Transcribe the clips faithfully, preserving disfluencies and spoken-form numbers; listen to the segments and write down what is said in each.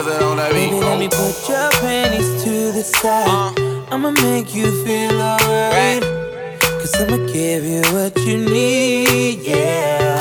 it on that beat. Baby, let me put your panties to the side. uh. I'ma make you feel alright, cause I'ma give you what you need, yeah.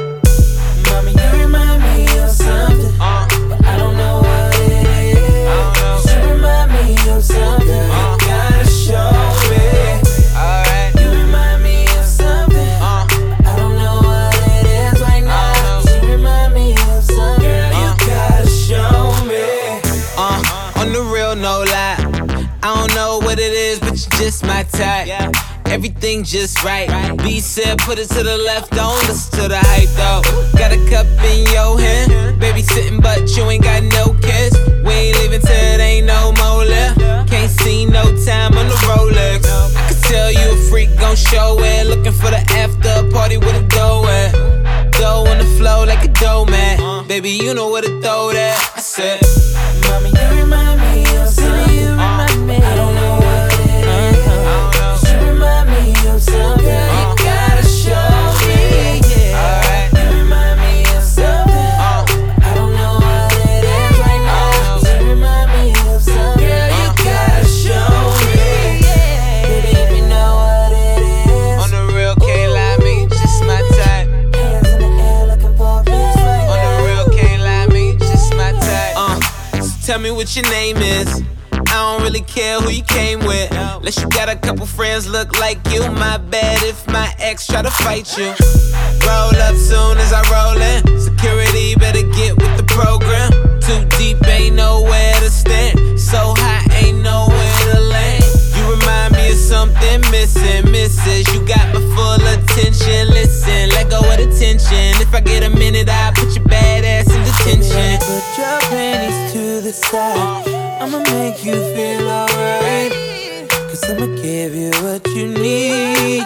Mommy, you remind me of something, uh. but I don't know what it is. Cause you remind me of something, uh. you gotta show me. Alright. You remind me of something, uh. I don't know what it is right now. Cause you remind me of something, girl, you uh. gotta show me. Uh, on the real, no lie, I don't know what it is, but you're just my type. Yeah. Everything just right. B said put it to the left, don't listen to the hype though. Got a cup in your hand, baby sitting but you ain't got no kiss. We ain't leaving till it ain't no more left. Can't see no time on the Rolex. I could tell you a freak, gon' show it. Looking for the after party with a dough at. Dough on the flow like a dough man. Baby, you know where to throw that. I said, mommy, you remind me of something. You remind me. I don't know what it is. Uh-huh. You remind me of something. Girl, you gotta show me. Yeah. Alright. You remind me of something. Uh. I don't know what it is right now. You remind me of something. Girl, you gotta show me. Yeah. Baby, if you know what it is. On the real, can't lie, me, you just my type. Hands in the air looking for a bitch right now. On the real, can't lie, me, you just my type. Uh, so tell me what your name is. I don't really care who you came with, unless you got a couple friends look like you. My bad if my ex try to fight you. Roll up soon as I roll in. Security better get with the program. Too deep, ain't nowhere to stand. So high, ain't nowhere to land. You remind me of something missing, missus. You got my full attention. Listen, let go of the tension. If I get a minute, I'll put your bad ass in detention. Put your panties to the side. I'ma make you feel alright, cause I'ma give you what you need,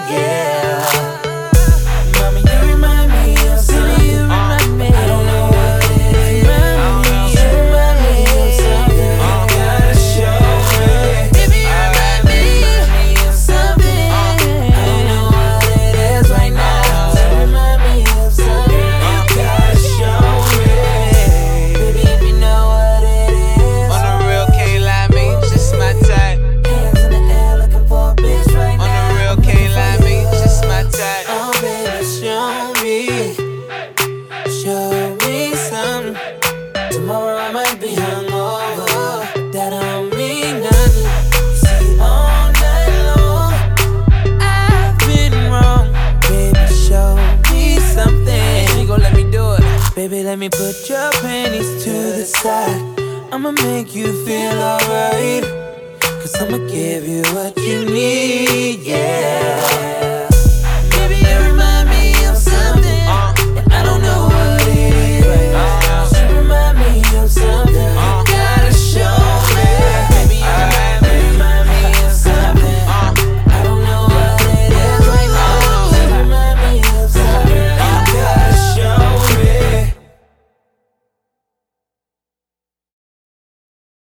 yeah. Mommy, you remind me of something. You remind me. I don't know what it is. You remind me of something. You gotta show me. Baby, you remind me of something. I don't know what it is right now. You remind me of something. You gotta show me. Baby, if you know what it is. On the real, can't lie, me, just my type. Hands in the air looking for a bitch right now. On the real, can't lie, me, just my type. Oh baby, show me, show me something. Tomorrow I might be hungover, that don't mean nothing. See, all night long I've been wrong. Baby, show me something. You gon' let me do it. Baby, let me put your panties to the side. I'ma make you feel alright, cause I'ma give you what you need, yeah.